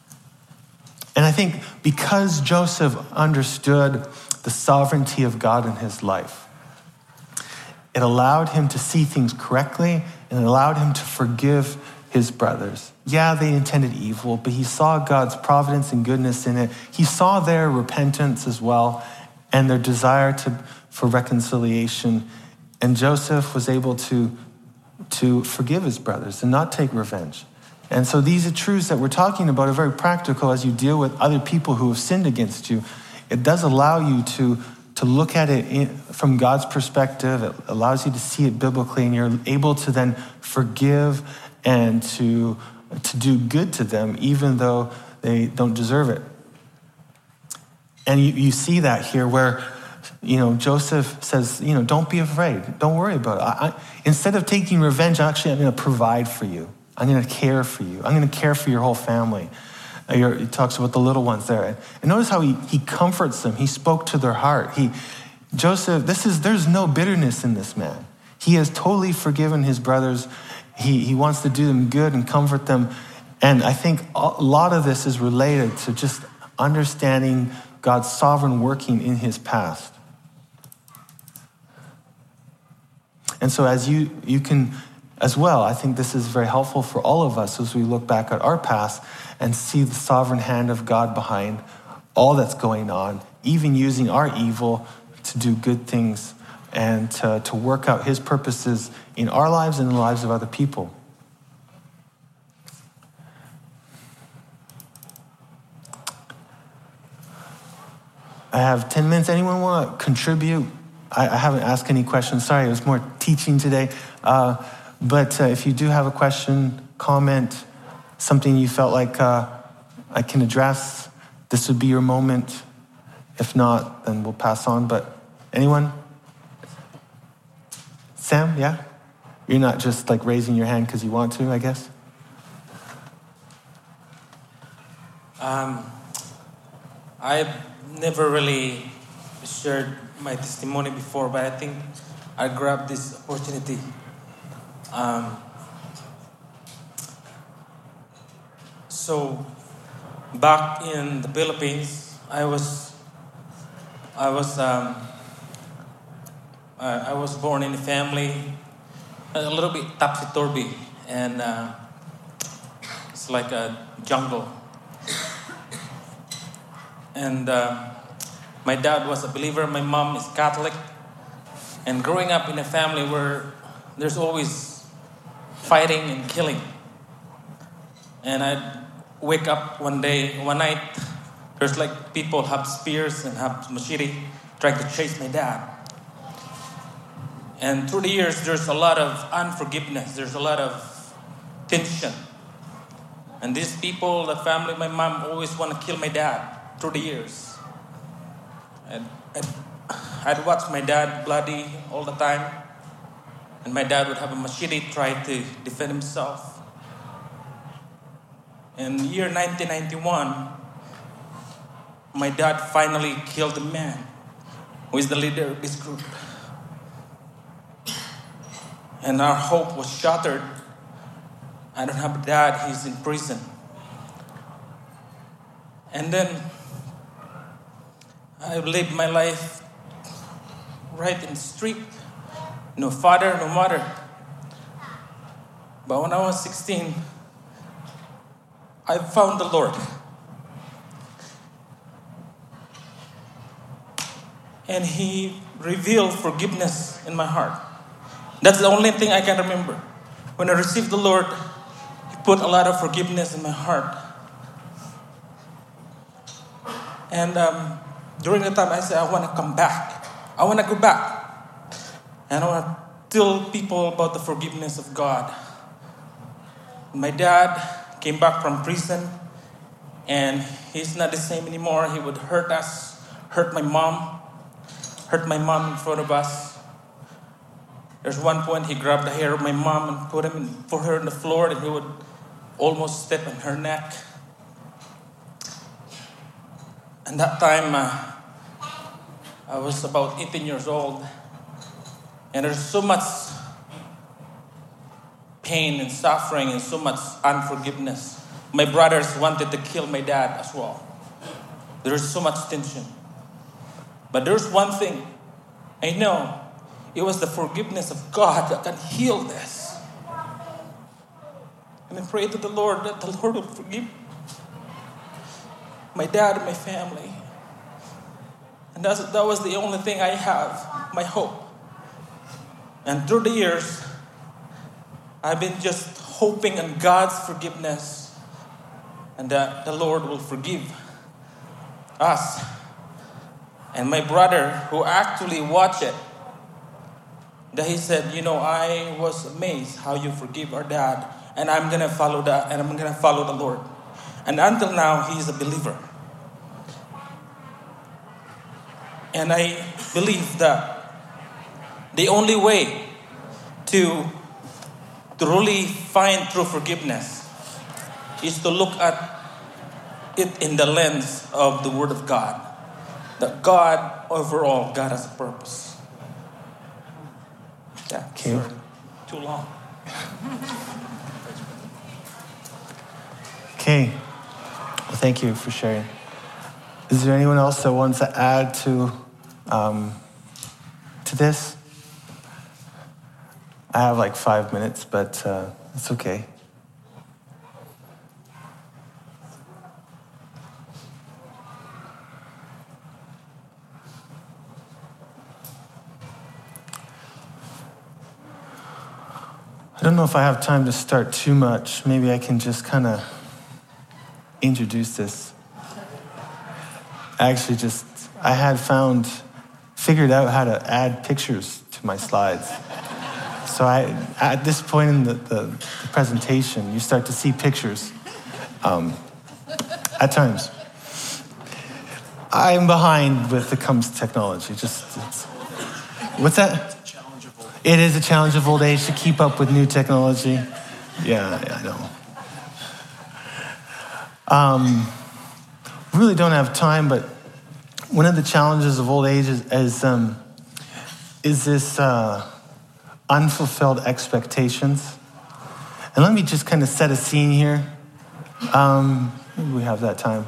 Speaker 1: And I think because Joseph understood the sovereignty of God in his life, it allowed him to see things correctly, and it allowed him to forgive his brothers. Yeah, they intended evil, but he saw God's providence and goodness in it. He saw their repentance as well and their desire to, for reconciliation. And Joseph was able to, to forgive his brothers and not take revenge. And so these are truths that we're talking about are very practical as you deal with other people who have sinned against you. It does allow you to to look at it in, from God's perspective. It allows you to see it biblically, and you're able to then forgive and to, to do good to them, even though they don't deserve it. And you, you see that here where, you know, Joseph says, you know, don't be afraid. Don't worry about it. I, I, instead of taking revenge, actually, I'm going to provide for you. I'm going to care for you. I'm going to care for your whole family. He talks about the little ones there. And notice how he, he comforts them. He spoke to their heart. He, Joseph, this is, there's no bitterness in this man. He has totally forgiven his brothers. He, he wants to do them good and comfort them. And I think a lot of this is related to just understanding God's sovereign working in his past. And so as you, you can, as well, I think this is very helpful for all of us as we look back at our past and see the sovereign hand of God behind all that's going on, even using our evil to do good things and to, to work out his purposes in our lives and in the lives of other people. I have ten minutes. Anyone want to contribute? I, I haven't asked any questions. Sorry, it was more teaching today. Uh, but uh, if you do have a question, comment, something you felt like uh, I can address, this would be your moment. If not, then we'll pass on. But anyone? Sam, yeah? You're not just like raising your hand because you want to, I guess?
Speaker 5: Um, I've never really shared my testimony before, but I think I grabbed this opportunity. Um, so back in the Philippines, I was I was um, I, I was born in a family a little bit topsy-turvy, and uh, it's like a jungle. And uh, my dad was a believer, my mom is Catholic, and growing up in a family where there's always fighting and killing. And I'd wake up one day, one night, there's like people have spears and have machete trying to chase my dad. And through the years, there's a lot of unforgiveness. There's a lot of tension. And these people, the family, my mom always want to kill my dad through the years. And I'd, I'd watch my dad bloody all the time. And my dad would have a machete try to defend himself. In the year nineteen ninety-one, my dad finally killed a man who is the leader of this group. And our hope was shattered. I don't have a dad, he's in prison. And then I lived my life right in the street. No father, no mother. But when I was sixteen, I found the Lord. and He revealed forgiveness in my heart. That's the only thing I can remember. When I received the Lord, He put a lot of forgiveness in my heart. And um, during the time I said, I want to come back. I want to go back. And I want to tell people about the forgiveness of God. My dad came back from prison, and he's not the same anymore. He would hurt us, hurt my mom, hurt my mom in front of us. There's one point he grabbed the hair of my mom and put him in, put her on the floor, and he would almost step on her neck. And that time, uh, I was about eighteen years old. And there's so much pain and suffering and so much unforgiveness. My brothers wanted to kill my dad as well. There's so much tension. But there's one thing I know. It was the forgiveness of God that can heal this. And I pray to the Lord that the Lord will forgive my dad and my family. And that's, that was the only thing I have, my hope. And through the years, I've been just hoping on God's forgiveness and that the Lord will forgive us. And my brother, who actually watched it, that he said, you know, I was amazed how you forgive our dad, and I'm going to follow that, and I'm going to follow the Lord. And until now, he is a believer. And I believe that the only way to, to really find true forgiveness is to look at it in the lens of the Word of God. That God, overall, God has a purpose. Yeah,
Speaker 1: Okay.
Speaker 5: sorry. Too long.
Speaker 1: Okay. Well, thank you for sharing. Is there anyone else that wants to add to um, to this? I have like five minutes, but uh, it's okay. I don't know if I have time to start too much. Maybe I can just kind of introduce this. I actually just, I had found, figured out how to add pictures to my slides. So I, at this point in the, the, the presentation, you start to see pictures um, at times. I'm behind with the comes to technology. Just, it's, what's that? It is a challenge of old age to keep up with new technology. Yeah, yeah, I know. Um, really don't have time, but one of the challenges of old age is, is, um, is this uh, unfulfilled expectations. And let me just kind of set a scene here. Um, maybe we have that time.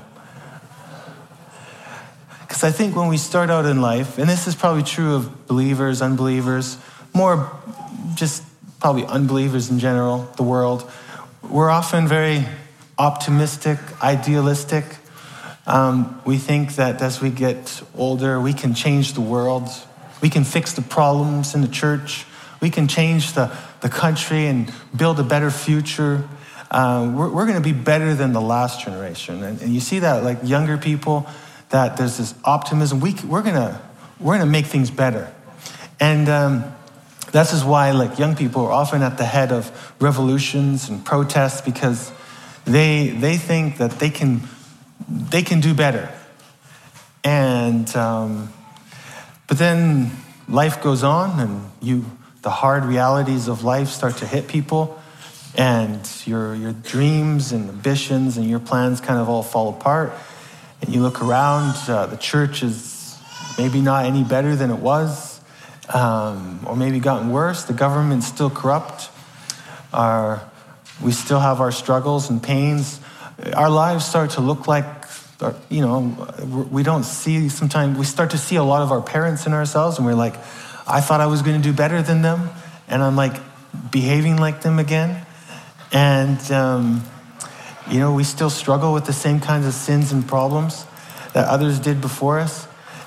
Speaker 1: Because I think when we start out in life, and this is probably true of believers, unbelievers, more just probably unbelievers in general, the world, we're often very optimistic, idealistic. Um, we think that as we get older, we can change the world. We can fix the problems in the church. We can change the, the country and build a better future. Uh, we're we're going to be better than the last generation. And, and you see that, like younger people, that there's this optimism. We, we're going to we're gonna make things better. And um, this is why like young people are often at the head of revolutions and protests, because they they think that they can they can do better. And um, but then life goes on, and you the hard realities of life start to hit people, and your your dreams and ambitions and your plans kind of all fall apart. And you look around, uh, the church is maybe not any better than it was. Um, or maybe gotten worse. The government's still corrupt. Our, we still have our struggles and pains. Our lives start to look like, you know, we don't see, sometimes we start to see a lot of our parents in ourselves, and we're like, I thought I was going to do better than them, and I'm like behaving like them again. And, um, you know, we still struggle with the same kinds of sins and problems that others did before us.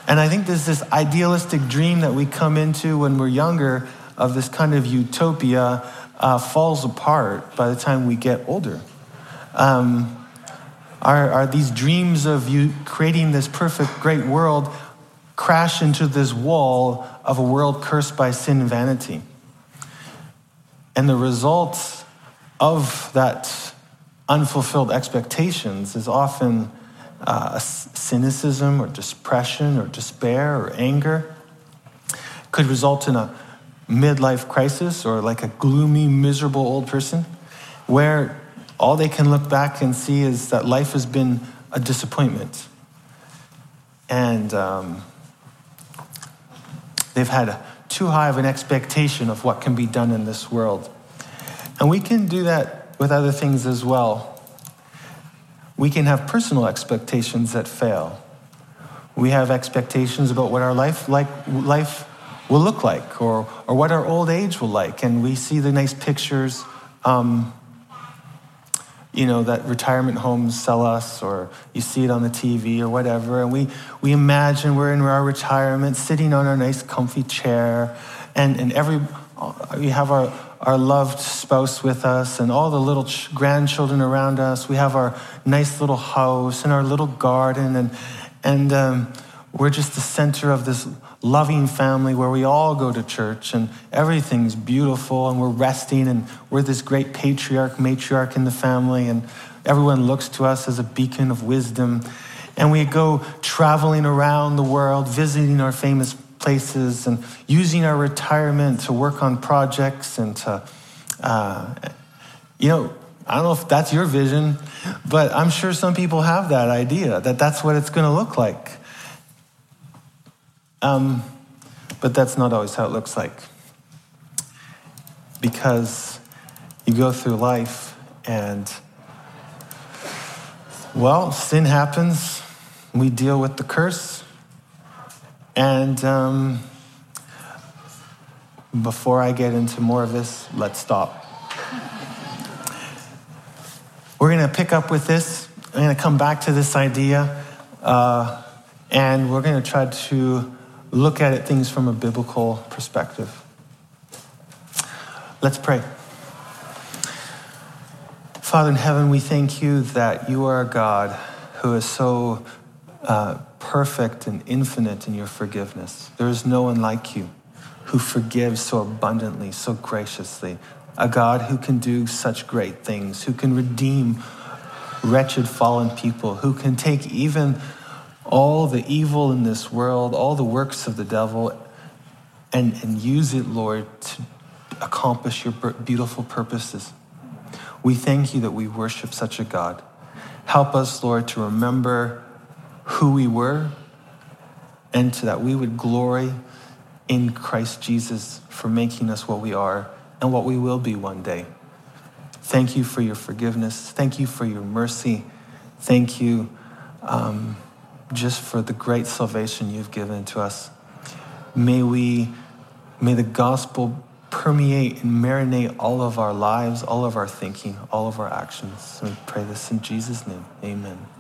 Speaker 1: And I think there's this idealistic dream that we come into when we're younger of this kind of utopia uh, falls apart by the time we get older. Um, are, are these dreams of you creating this perfect, great world crash into this wall of a world cursed by sin and vanity? And the result of that unfulfilled expectations is often uh, cynicism or depression or despair or anger. Could result in a midlife crisis or like a gloomy, miserable old person where all they can look back and see is that life has been a disappointment. And um, they've had too high of an expectation of what can be done in this world. And we can do that with other things as well. We can have personal expectations that fail. We have expectations about what our life like life will look like, or or what our old age will like, and we see the nice pictures, um, you know, that retirement homes sell us, or you see it on the T V or whatever, and we we imagine we're in our retirement, sitting on our nice, comfy chair, and and every we have our. our loved spouse with us and all the little ch- grandchildren around us. We have our nice little house and our little garden, and and um, we're just the center of this loving family where we all go to church and everything's beautiful and we're resting and we're this great patriarch, matriarch in the family, and everyone looks to us as a beacon of wisdom. And we go traveling around the world, visiting our famous places and using our retirement to work on projects and to, uh, you know, I don't know if that's your vision, but I'm sure some people have that idea, that that's what it's going to look like. Um, but that's not always how it looks like. Because you go through life and, well, sin happens. We deal with the curse. And um, before I get into more of this, let's stop. We're going to pick up with this. I'm going to come back to this idea, uh, and we're going to try to look at it, things from a biblical perspective. Let's pray. Father in heaven, we thank you that you are a God who is so uh, perfect and infinite in your forgiveness. There is no one like you who forgives so abundantly, so graciously. A God who can do such great things, who can redeem wretched fallen people, who can take even all the evil in this world, all the works of the devil, and, and use it, Lord, to accomplish your beautiful purposes. We thank you that we worship such a God. Help us, Lord, to remember who we were, and to that we would glory in Christ Jesus for making us what we are and what we will be one day. Thank you for your forgiveness. Thank you for your mercy. Thank you um, just for the great salvation you've given to us. May we, may the gospel permeate and marinate all of our lives, all of our thinking, all of our actions. And we pray this in Jesus' name. Amen.